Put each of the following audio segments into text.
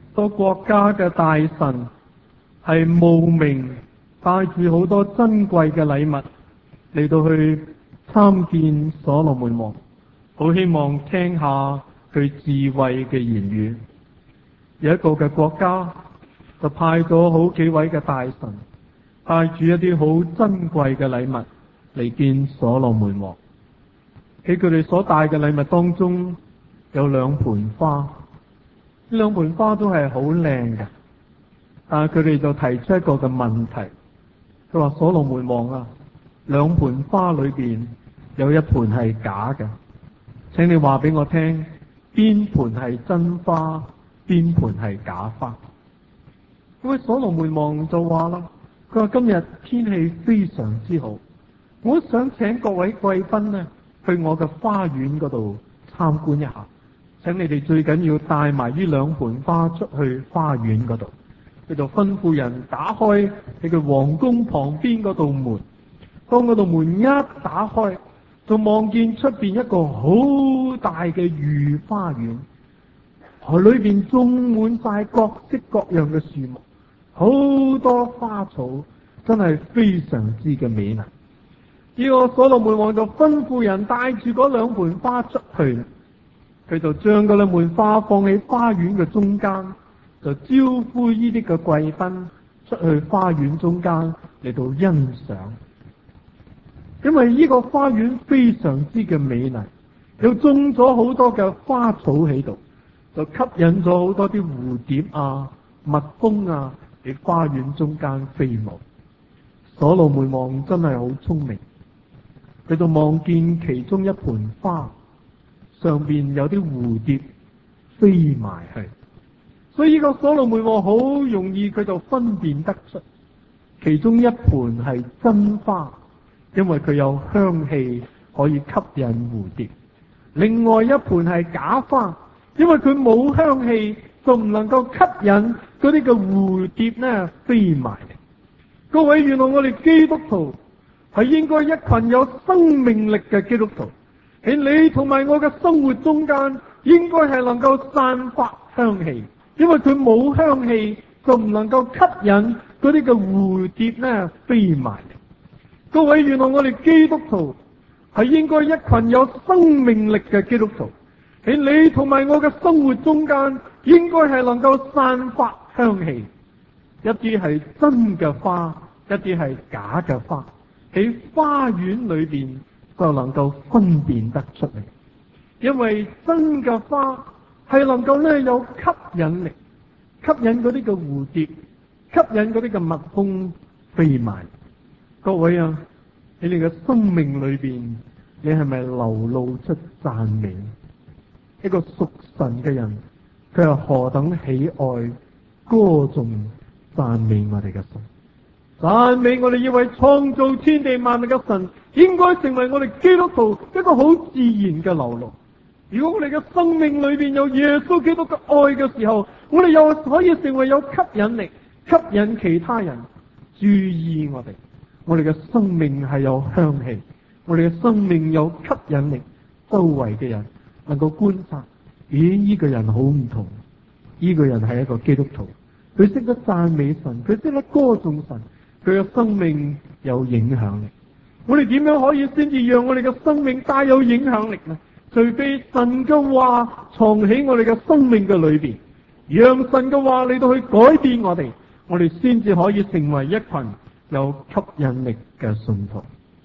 個國家嘅大臣係慕名帶住好多珍貴嘅禮物嚟到去參見所羅門王，好希望聽下佢智慧嘅言語。有一個嘅國家就派咗好幾位嘅大臣，帶住一啲好珍貴嘅禮物嚟見所羅門王。喺佢哋所帶嘅禮物當中，有2盆花，呢2盆花都係好靚嘅。但係佢哋就提出一個嘅問題，佢話：所羅門王啊，2盆花裏邊有1盆係假嘅，請你話俾我聽，邊盆係真花，邊盆係假花？咁位所羅門王就話啦，佢話今日天氣非常之好，我想請各位貴賓呢去我嘅花園嗰度參觀一下，請你哋最緊要帶埋呢2盆花出去花園嗰度。佢就吩咐人打開喺佢皇宮旁邊嗰道門，當嗰道門一打開，就望見出邊一個好大嘅御花園，裏邊種滿晒各式各樣嘅樹木，好多花草，真係非常之嘅美麗。呢個所羅門王就吩咐人帶住嗰2盆花出去，佢就將嗰2盆花放喺花園嘅中間，就招呼呢啲嘅貴賓出去花園中間嚟到欣賞。因為呢個花園非常之嘅美麗，又種咗好多嘅花草喺度，就吸引咗好多啲蝴蝶啊、蜜蜂啊喺花園中間飛舞。所羅門王真係好聰明，佢就望見其中1盆花上邊有啲蝴蝶飛埋去，所以呢個所羅門王好容易佢就分辨得出其中1盆係真花，因為佢有香氣可以吸引蝴蝶；另外1盆係假花，因為佢冇香氣，就唔能夠吸引嗰啲嘅蝴蝶呢飛埋嚟。各位，原來我哋基督徒係應該一群有生命力嘅基督徒，喺你同埋我嘅生活中間，應該係能夠散發香氣，因為佢冇香氣，就唔能夠吸引嗰啲嘅蝴蝶呢飛埋嚟。各位，原來我哋基督徒係應該一群有生命力嘅基督徒，喺你同埋我嘅生活中間，應該係能夠散發香氣。一啲係真嘅花，一啲係假嘅花，喺花園裏邊就能夠分辨得出嚟。因為真嘅花係能夠咧有吸引力，吸引嗰啲嘅蝴蝶，吸引嗰啲嘅蜜蜂飛埋。各位啊，喺你嘅生命裏邊，你係咪流露出讚美？一個屬神嘅人，佢係何等喜愛歌頌讚美我哋嘅神，讚美我哋呢位創造天地萬物嘅神，應該成為我哋基督徒一個好自然嘅流露。如果我哋嘅生命裏邊有耶穌基督嘅愛嘅時候，我哋又可以成為有吸引力，吸引其他人注意我哋。我哋嘅生命係有香氣，我哋嘅生命有吸引力，周圍嘅人能夠觀察，咦，呢個人好唔同，呢個人係一個基督徒。佢識得讚美神，佢識得歌頌神，佢嘅生命有影響力。我哋點樣可以先至讓我哋嘅生命帶有影響力呢？除非神嘅話藏喺我哋嘅生命嘅裏邊，讓神嘅話嚟到去改變我哋，我哋先至可以成為一群有吸引力嘅信徒。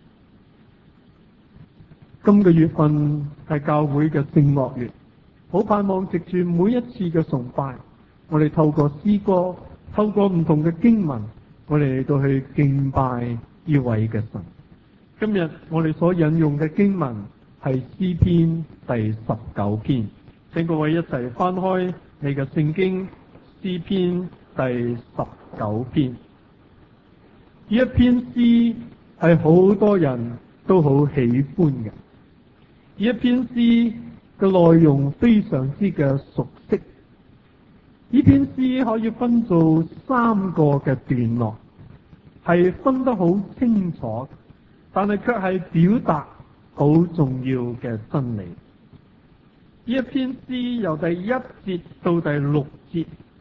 今個月份係教會嘅聖樂月，好盼望藉住每一次嘅崇拜，我哋透過詩歌，透過唔同嘅經文，我哋嚟到去敬拜呢位嘅神。今日我哋所引用嘅經文係詩篇第19篇，請各位一齊翻開你嘅聖經，詩篇第19篇。呢一篇詩係好多人都好喜歡嘅，呢一篇詩嘅內容非常之嘅熟悉。呢篇詩可以分做3個嘅段落，係分得好清楚，但係卻係表達好重要嘅真理。呢一篇詩由第1節到第6節，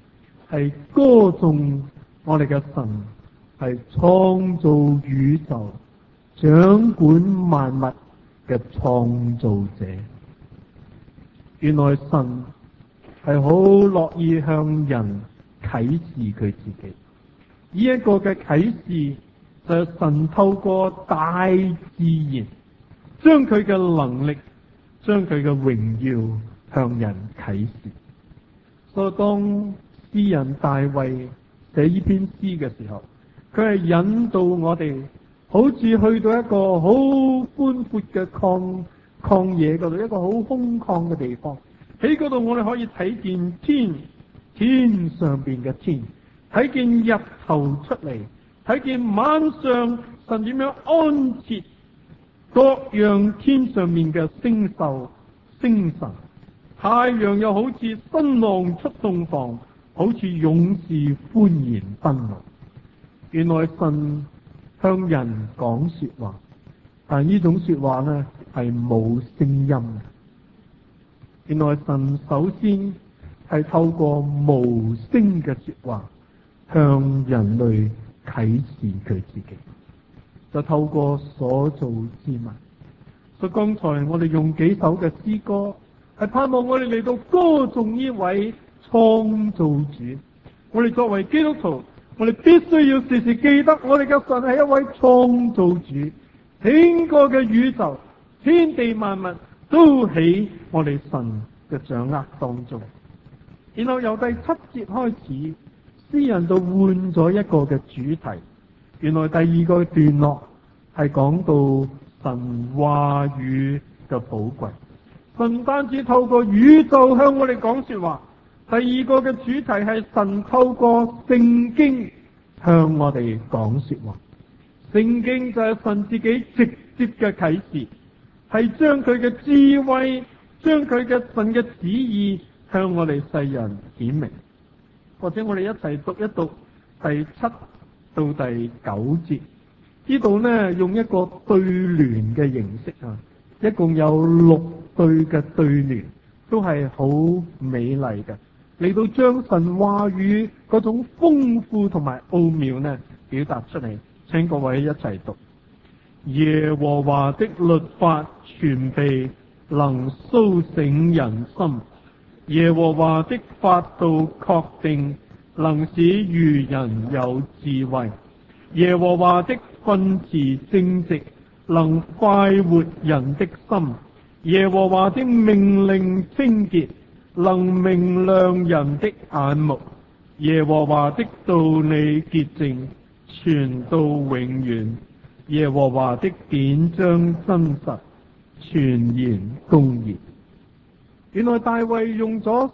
係歌頌我哋嘅神係創造宇宙、掌管萬物嘅創造者。原來神係好樂意向人啟示佢自己。呢一個嘅啟示就係神透過大自然將佢嘅能力、將佢嘅榮耀向人啟示。所以當詩人大衛寫呢篇詩嘅時候，佢係引導我哋好似去到一個好寬闊嘅曠野嗰度，一個好空曠嘅地方。喺嗰度我哋可以睇見天上邊嘅天，睇見日頭出嚟，睇見晚上神點樣安設各樣天上面嘅星宿星辰。太陽又好似新郎出洞房，好似勇士歡然奔路。原來神向人講說話，但呢種說話呢係冇聲音嘅。原來神首先係透過無聲嘅說話向人類啟示佢自己，就透過所造之物。所以剛才我哋用幾首嘅詩歌，係盼望我哋嚟到歌頌呢位創造主。我哋作為基督徒，我哋必須要時時記得，我哋嘅神係一位創造主，整個嘅宇宙、天地萬物都喺我哋神嘅掌握當中。然後由第7節開始，詩人就換咗一個嘅主題。原來第二個段落係講到神話語嘅寶貴。神唔單止透過宇宙向我哋講說話，第二個嘅主題係神透過聖經向我哋講說話。聖經就係神自己直接嘅啟示，係將佢嘅智慧、將佢嘅神嘅旨意向我哋世人顯明。或者我哋一齊讀一讀第7到第9節。呢度呢，用一個對聯嘅形式啊，一共有6對嘅對聯，都係好美麗嘅，嚟到將神話語嗰種豐富同埋奧妙呢表達出嚟。請各位一齊讀：耶和華的律法全備，能蘇醒人心；耶和華的法度確定，能使愚人有智慧；耶和華的訓詞正直，能快活人的心；耶和華的命令清潔，能明亮人的眼目；耶和華的道理潔淨，傳到永遠；耶和華的典章真實，全然公義。原來大衛用咗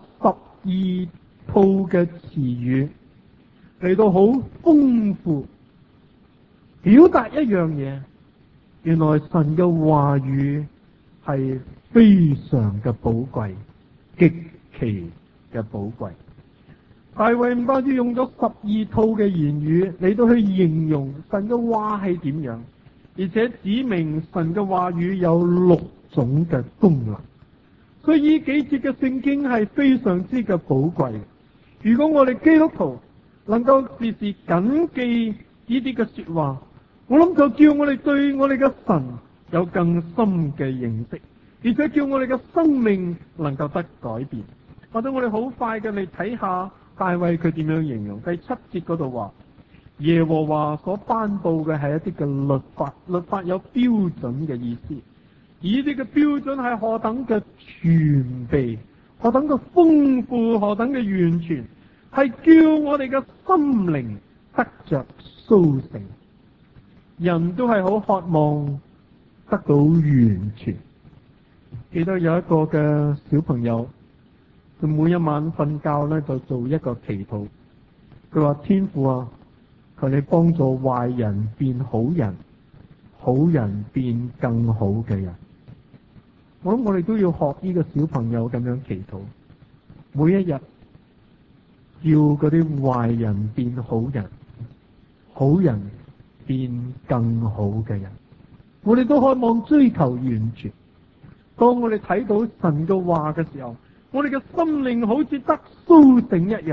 12套嘅詞語嚟到好豐富表達一樣嘢。原來神嘅話語係非常嘅寶貴，極其嘅寶貴。大衛唔單止用咗12套嘅言語嚟到去形容神嘅話係點樣，而且指明神嘅話語有6種嘅功能。所以呢幾節嘅聖經係非常之嘅寶貴。如果我哋基督徒能夠時時謹記呢啲嘅說話，我諗就叫我哋對我哋嘅神有更深嘅認識，而且叫我哋嘅生命能夠得改變。或者我哋好快嘅嚟睇下大衛佢點樣形容。第7節嗰度話，耶和華所頒布嘅係一啲嘅律法，律法有標準嘅意思。而呢啲嘅標準係何等嘅全備，何等嘅豐富，何等嘅完全，係叫我哋嘅心靈得着甦醒。人都係好渴望得到完全。記得有一個嘅小朋友，佢每一晚瞓覺咧就做一個祈禱。佢話：天父啊，求你幫助壞人變好人，好人變更好嘅人。我諗我哋都要學呢個小朋友咁樣祈禱，每一日叫嗰啲壞人變好人，好人變更好嘅人。我哋都渴望追求完全。當我哋睇到神嘅話嘅時候，我哋嘅心靈好似得甦醒一樣，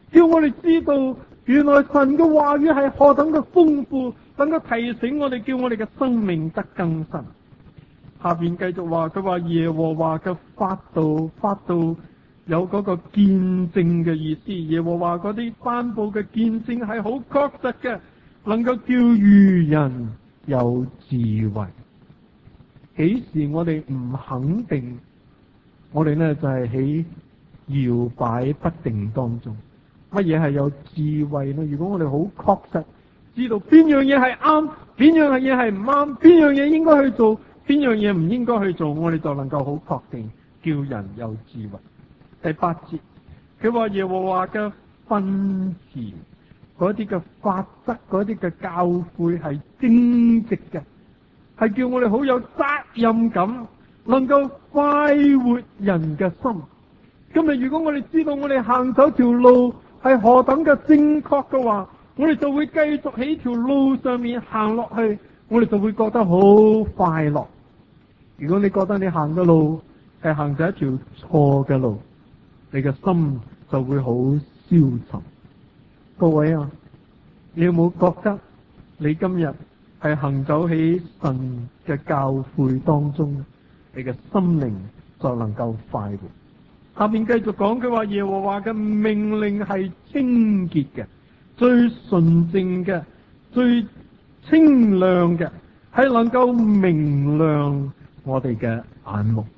叫我哋知道原來神嘅話語係何等嘅豐富，能夠提醒我哋，叫我哋嘅生命得更新。下邊繼續話，佢話耶和華嘅法度有嗰個見證嘅意思。耶和華嗰啲頒布嘅見證係好確實嘅，能夠叫愚人有智慧。幾時我哋唔肯定，我哋呢就係喺搖擺不定當中。乜嘢係有智慧呢？如果我哋好確實知道邊樣嘢係啱，邊樣嘢係唔啱，邊樣嘢應該去做，邊樣嘢唔應該去做，我哋就能夠好確定叫人有智慧。第8節，佢話耶和華嘅訓詞，嗰啲嘅法則，嗰啲嘅教誨係正直嘅，係叫我哋好有責任感，能夠快活人嘅心。今日如果我哋知道我哋行走條路係何等嘅正確嘅話，我哋就會繼續喺條路上面行落去，我哋就會覺得好快樂。如果你覺得你行嘅路係行咗一條錯嘅路，你嘅心就會好消沉。各位啊，你有冇覺得你今日係行走喺神嘅教誨當中，你嘅心靈就能夠快活？下面繼續講，佢話耶和華嘅命令係清潔嘅，最純正嘅，最清亮嘅，係能夠明亮我哋嘅眼目。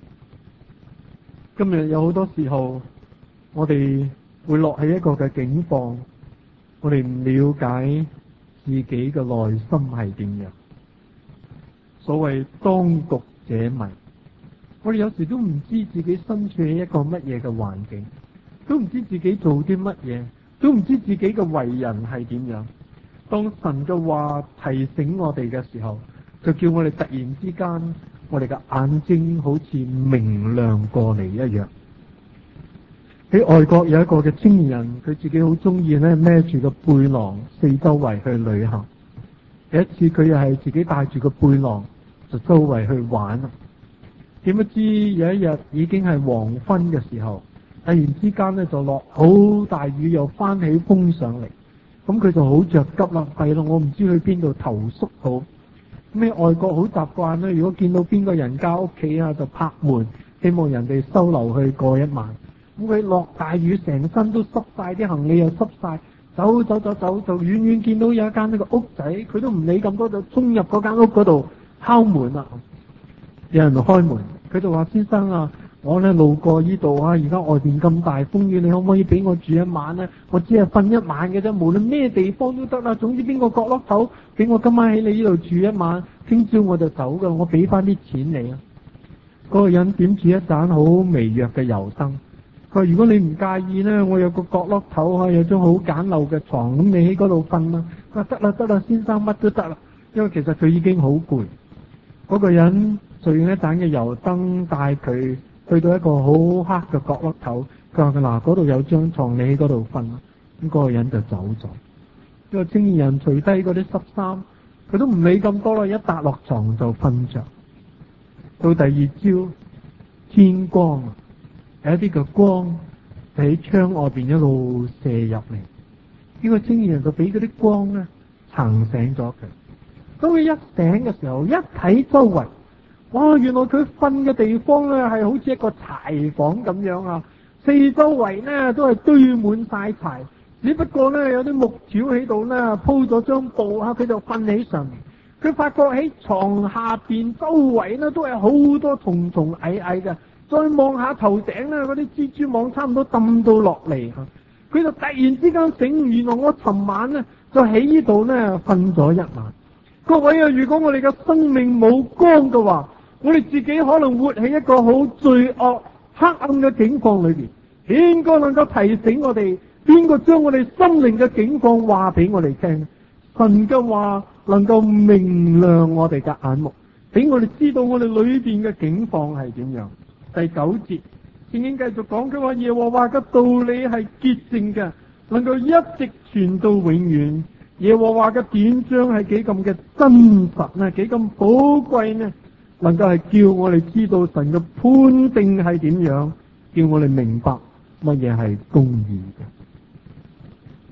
今日有好多時候，我哋會落喺一個嘅境況，我哋唔了解自己嘅內心係點樣。所謂當局者迷，我哋有時都唔知自己身處喺一個乜嘢嘅環境，都唔知自己做啲乜嘢，都唔知自己嘅為人係點樣。當神嘅話提醒我哋嘅時候，就叫我哋突然之間，我哋嘅眼睛好似明亮過嚟一樣。喺外國有一個嘅青年人，佢自己好中意咧孭住個背囊四周圍去旅行。有一次佢又係自己帶住個背囊就周圍去玩。點不知有一日已經係黃昏嘅時候，突然之間咧就落好大雨，又翻起風上嚟。咁佢就好着急啦，係咯，我唔知去邊度投宿好。咩外國好習慣咧，如果見到邊個人家屋企啊，就拍門，希望人哋收留去過一晚。咁佢落大雨，成身都濕晒，啲行李又濕晒，走，就遠遠見到有一間呢個屋仔，佢都唔理咁多，就衝入嗰間屋嗰度敲門啦。有人開門，佢就話：先生啊，我咧路過呢度啊，而家外邊咁大風雨，你可唔可以俾我住一晚呢？我只係瞓一晚嘅啫，無論咩地方都得啦。總之邊個角落頭俾我今晚喺你呢度住一晚，聽朝我就走噶，我俾翻啲錢你啊。嗰個人點住一盞好微弱嘅油燈，佢話：如果你唔介意呢，我有個角落頭啊，有張好簡陋嘅床，咁你喺嗰度瞓啦。佢話：得啦，先生乜都得啦，因為其實佢已經好攰。嗰個人就用一盞嘅油燈帶佢去到一個好黑嘅角落頭，佢話：嗱，嗰度有張床，你喺嗰度瞓啦。咁嗰個人就走咗。呢個青年人除低嗰啲濕衫，佢都唔理咁多啦，一笪落床就瞓着。到第二朝天光，有一啲嘅光喺窗外邊一路射入嚟。呢個青年人就俾嗰啲光咧撐醒咗佢。當佢一醒嘅時候，一睇周圍，哇！原來佢瞓嘅地方咧係好似一個柴房咁樣啊，四周圍呢都係堆滿晒柴，只不過呢有啲木條喺度呢鋪咗張布啊，佢就瞓喺上面。佢發覺喺床下邊周圍呢都係好多蟲蟲蟻蟻嘅，再望下頭頂呢，嗰啲蜘蛛網差唔多抌到落嚟。佢就突然之間醒，原來我尋晚呢就喺呢度呢瞓咗一晚。各位啊，如果我哋嘅生命冇光嘅話，我哋自己可能活喺一個好罪惡黑暗嘅境況裏邊。應該能夠提醒我哋，邊個將我哋心靈嘅境況話俾我哋聽？神嘅話能夠明亮我哋嘅眼目，俾我哋知道我哋裏邊嘅境況係點樣。第9節聖經繼續講，佢話耶和華嘅道理係潔淨嘅，能夠一直傳到永遠。耶和華嘅典章係幾咁嘅真實呢？幾咁寶貴呢？能夠係叫我哋知道神嘅判定係點樣，叫我哋明白乜嘢係公義嘅。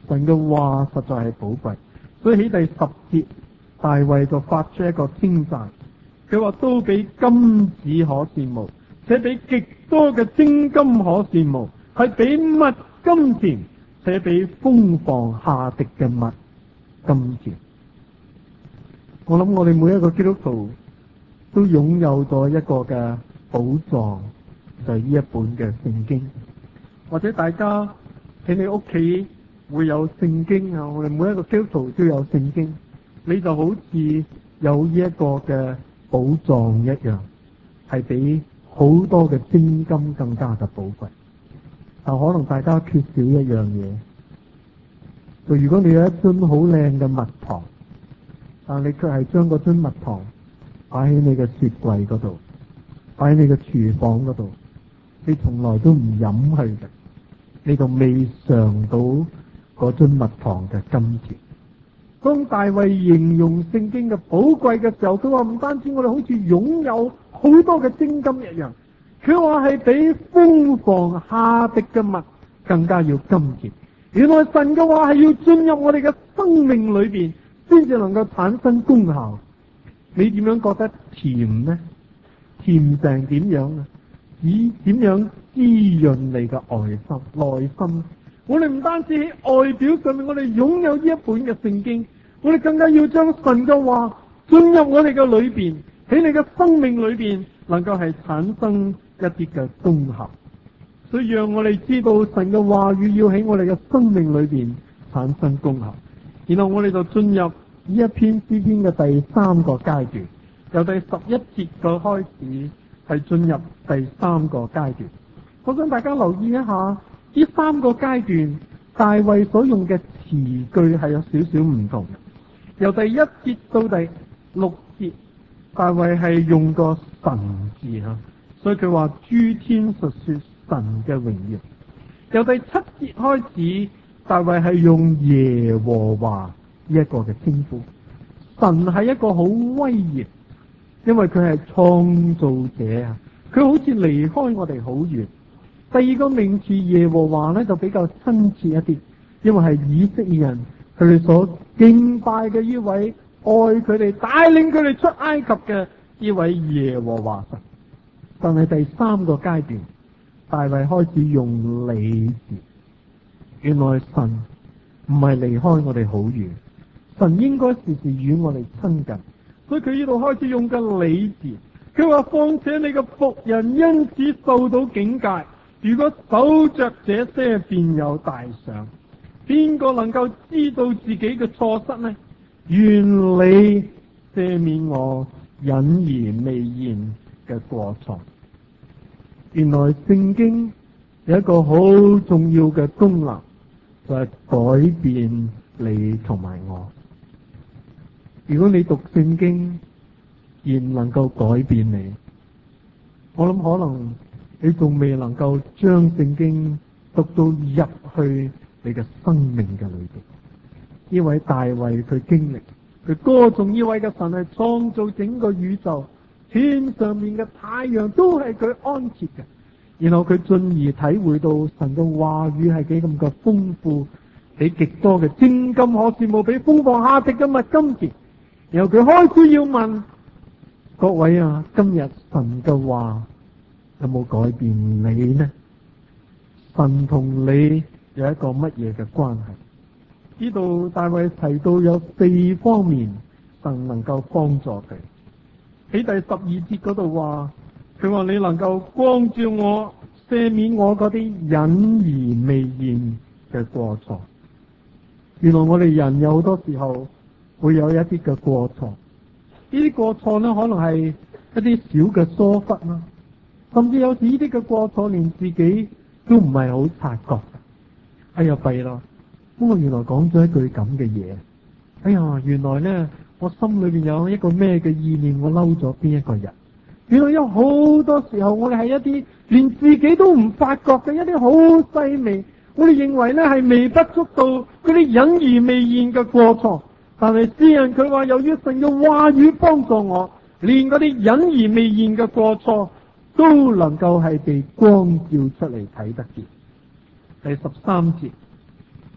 神嘅話實在係寶貴。所以喺第10節，大衛就發出一個稱讚，佢話都比金子可羨慕，且比極多嘅精金可羨慕，係比蜜甘甜，且比蜂房下滴嘅蜜甘甜。我諗我哋每一個基督徒都擁有咗一個嘅寶藏，就係呢一本嘅聖經。或者大家喺你屋企會有聖經啊，我哋每一個基督徒都有聖經，你就好似有呢一個嘅寶藏一樣，係比好多嘅精金更加嘅寶貴。但可能大家缺少一樣嘢，就如果你有一樽好靚嘅蜜糖，但你卻係將嗰樽蜜糖擺喺你嘅雪櫃嗰度，擺喺你嘅廚房嗰度，你從來都唔飲去嘅，你就未嘗到嗰樽蜜糖嘅甘甜。當大衛形容聖經嘅寶貴嘅時候，佢話唔單止我哋好似擁有好多嘅精金一樣，佢話係比蜂房下滴嘅蜜更加要甘甜。原來神嘅話係要進入我哋嘅生命裏邊，先至能夠產生功效。你點樣覺得甜呢？甜成點樣啊？以點樣滋潤你嘅內心？我哋唔單止喺外表上面，我哋擁有呢一本嘅聖經，我哋更加要將神嘅話進入我哋嘅裏邊，喺你嘅生命裏邊能夠係產生一啲嘅功效。所以讓我哋知道神嘅話語要喺我哋嘅生命裏邊產生功效。然後我哋就進入呢一篇詩篇嘅第3個階段，由第11節嘅開始係進入第3個階段。我想大家留意一下呢3個階段，大衛所用嘅詞句係有少少唔同嘅。由第1節到第6節，大衛係用個神字吓，所以佢話諸天述說神嘅榮耀。由第7節開始，大衛係用耶和華呢一個嘅稱呼。神係一個好威嚴，因為佢係創造者啊，佢好似離開我哋好遠。第2個名詞耶和華呢就比較親切一啲，因為係以色列人佢哋所敬拜嘅呢位愛佢哋帶領佢哋出埃及嘅呢位耶和華神。但係第3個階段，大衛開始用你字。原來神唔係離開我哋好遠，神應該時時與我哋親近，所以佢呢度開始用緊你字。佢話況且你嘅僕人因此受到警戒，如果守着這些便有大賞。邊個能夠知道自己嘅錯失呢？願你赦免我隱而未現嘅過錯。原來聖經有一個好重要嘅功能，就係改變你同埋我。如果你讀聖經而唔能夠改變你，我諗可能你仲未能夠將聖經讀到入去你嘅生命嘅裏邊。呢位大衛佢經歷，佢歌頌呢位嘅神係創造整個宇宙，天上面嘅太陽都係佢安設嘅。然後佢進而體會到神嘅話語係幾咁嘅豐富，比極多嘅精金可羨慕，比蜂房下滴嘅蜜甘甜。然後佢開始要問各位啊，今日神嘅話有冇改變你呢？神同你有一個乜嘢嘅關係？呢度大衛提到有4方面神能夠幫助佢。喺第12節嗰度話，佢話你能夠光照我，赦免我嗰啲隱而未現嘅過錯。原來我哋人有好多時候會有一啲嘅過錯，呢啲過錯呢可能係一啲小嘅疏忽啦，甚至有時呢啲嘅過錯連自己都唔係好察覺。哎呀弊啦！咁我原來講咗一句咁嘅嘢。哎呀，原來呢我心裏邊有一個咩嘅意念，我嬲咗邊一個人。原來有好多時候我哋係一啲連自己都唔發覺嘅一啲好細微，我哋認為呢係微不足道嗰啲隱而未現嘅過錯。但係詩人佢話，由於神嘅話語幫助我，連嗰啲隱而未現嘅過錯都能夠係被光照出嚟睇得見。第13節，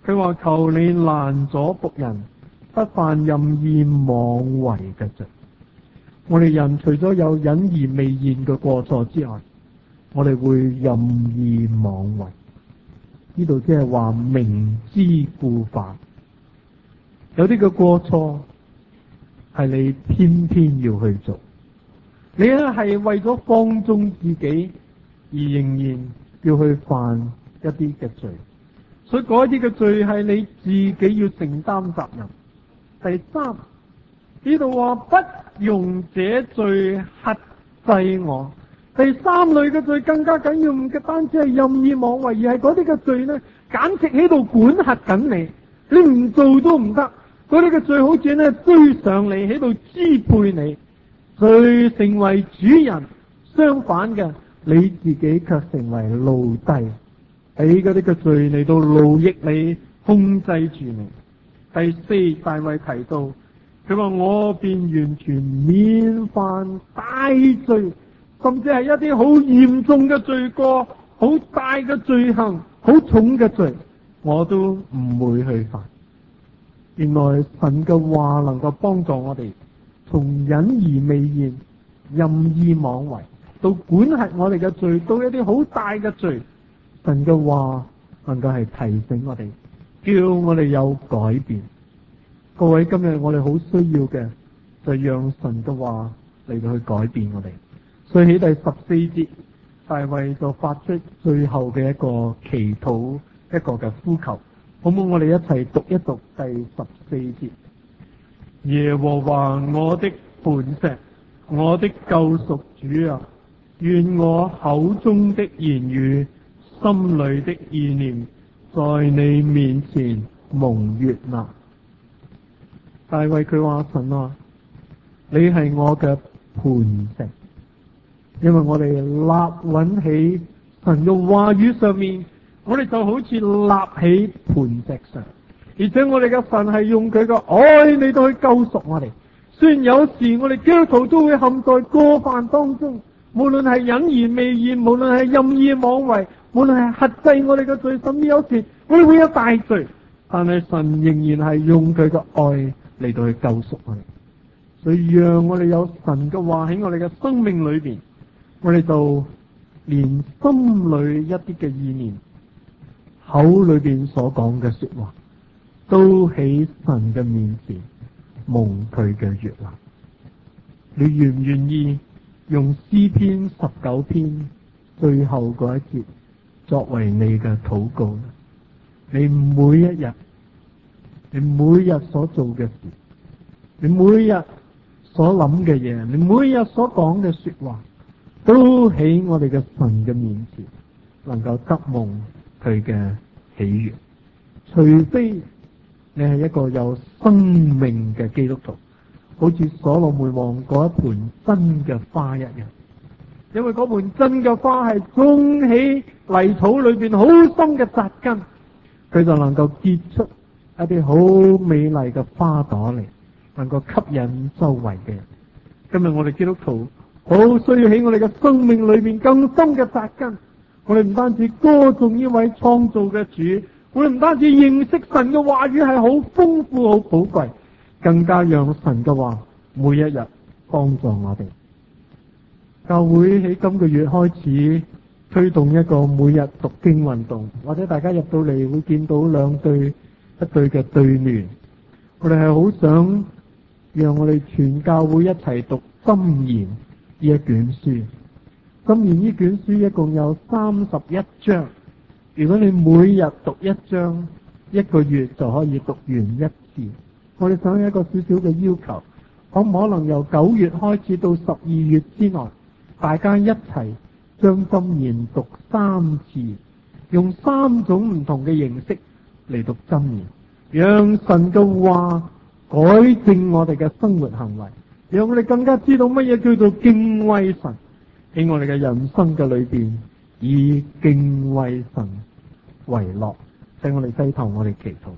佢話求你攔阻僕人不犯任意妄為嘅罪。我哋人除咗有隱而未現嘅過錯之外，我哋會任意妄為。呢度即係話明知故犯。有啲嘅過錯係你偏偏要去做，你咧係為咗放縱自己而仍然要去犯一啲嘅罪，所以嗰啲嘅罪係你自己要承擔責任。第三，呢度話不容這罪轄制我。第三類嘅罪更加緊要，唔單止係任意妄為，而係嗰啲嘅罪呢，簡直喺度管轄緊你，你唔做都唔得。嗰啲嘅罪好似呢追上你，喺度支配你，罪成為主人。相反嘅，你自己卻成為奴隸，俾嗰啲嘅罪嚟到奴役你，控制住你。第四，大衛提到，佢話我便完全免犯大罪，甚至係一啲好嚴重嘅罪過，好大嘅罪行，好重嘅罪，我都唔會去犯。原來神嘅話能夠幫助我哋，從隱而未現、任意妄為，到管轄我哋嘅罪，到一啲好大嘅罪，神嘅話能夠係提醒我哋，叫我哋有改變。各位，今日我哋好需要嘅就讓神嘅話嚟到去改變我哋。所以喺第14節，大衛就發出最後嘅一個祈禱，一個嘅呼求。好唔好？我哋一齊讀一讀第14節。耶和華我的磐石，我的救贖主啊，願我口中的言語、心裏的意念，在你面前蒙悅納。大衛佢話：神啊，你係我嘅磐石，因為我哋立穩喺神嘅話語上面。我哋就好似立起磐石上，而且我哋嘅神係用佢嘅愛嚟到去救贖我哋。雖然有時我哋基督徒都會陷在過犯當中，無論係隱而未現，無論係任意妄為，無論係轄制我哋嘅罪，甚至有時我哋會有大罪，但係神仍然係用佢嘅愛嚟到去救贖我哋。所以讓我哋有神嘅話喺我哋嘅生命裏邊，我哋就連心裏一啲嘅意念，口裏邊所講嘅說話，都喺神嘅面前蒙佢嘅悅納。你願唔願意用詩篇19篇最後嗰一節作為你嘅禱告呢？你每一日，你每日所做嘅事，你每日所諗嘅嘢，你每日所講嘅說話，都喺我哋嘅神嘅面前能夠得蒙佢嘅喜悅。除非你係一個有生命嘅基督徒，好似所羅門王嗰一盆真嘅花一樣，因為嗰盆真嘅花係種喺泥土裏邊好深嘅扎根，佢就能夠結出一啲好美麗嘅花朵嚟，能夠吸引周圍嘅人。今日我哋基督徒好需要喺我哋嘅生命裏邊更深嘅扎根。我哋唔單止歌頌呢位創造嘅主，我哋唔單止認識神嘅話語係好豐富、好寶貴，更加讓神嘅話每一日幫助我哋。教會喺今個月開始推動一個每日讀經運動，或者大家入到嚟會見到一對嘅對聯。我哋係好想讓我哋全教會一齊讀箴言呢一卷書。箴言呢卷書一共有31章，如果你每日讀一章，一個月就可以讀完一次。我哋想有一個少少嘅要求，可唔可能由9月開始到12月之內，大家一齊將箴言讀3次，用3種唔同嘅形式嚟讀箴言，讓神嘅話改正我哋嘅生活行為，讓我哋更加知道乜嘢叫做敬畏神。喺我哋嘅人生嘅裏邊，以敬畏神為樂。請我哋低頭，我哋祈禱。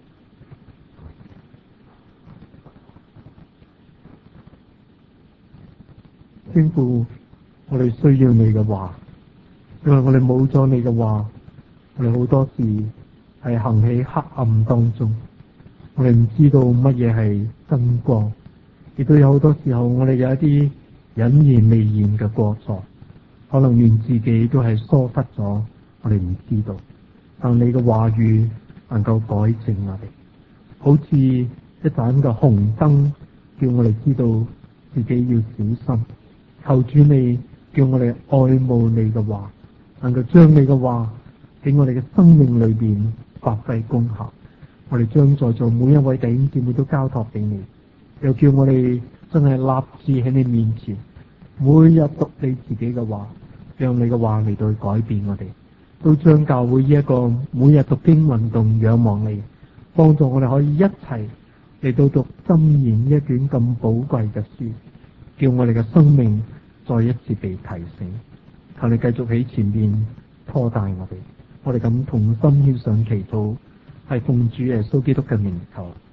天父，我哋需要你嘅話，因為我哋冇咗你嘅話，我哋好多時係行喺黑暗當中，我哋唔知道乜嘢係真光，亦都有好多時候我哋有一啲隱而未現嘅過錯，可能連自己都係疏忽咗，我哋唔知道。但你嘅話語能夠改正我哋，好似一盞嘅紅燈，叫我哋知道自己要小心。求主你叫我哋愛慕你嘅話，能夠將你嘅話喺我哋嘅生命裏邊發揮功效。我哋將在座每一位弟兄姊妹都交託俾你，又叫我哋真係立志喺你面前，每日讀你自己嘅話，讓你嘅話嚟到去改變我哋，都將教會呢一個每日讀經運動仰望你，幫助我哋可以一齊嚟到讀箴言呢一卷咁寶貴嘅書，叫我哋嘅生命再一次被提醒。求你繼續喺前面拖帶我哋，我哋咁同心獻上祈禱，係奉主耶穌基督嘅名求。